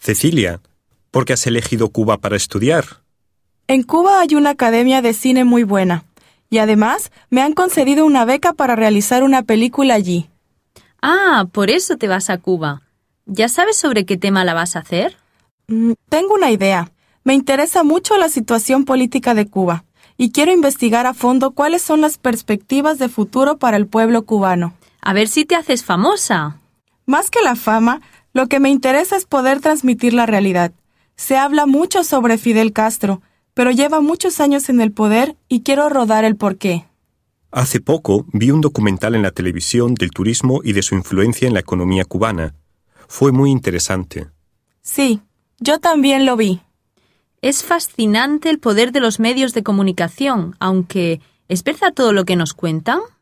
Cecilia, ¿por qué has elegido Cuba para estudiar? En Cuba hay una academia de cine muy buena, y además me han concedido una beca para realizar una película allí. Ah, por eso te vas a Cuba. ¿Ya sabes sobre qué tema la vas a hacer? Tengo una idea. Me interesa mucho la situación política de Cuba, y quiero investigar a fondo cuáles son las perspectivas de futuro para el pueblo cubano. A ver si te haces famosa. Más que la fama, lo que me interesa es poder transmitir la realidad. Se habla mucho sobre Fidel Castro, pero lleva muchos años en el poder y quiero rodar el porqué. Hace poco vi un documental en la televisión del turismo y de su influencia en la economía cubana. Fue muy interesante. Sí, yo también lo vi. Es fascinante el poder de los medios de comunicación, aunque ¿es verdad todo lo que nos cuentan?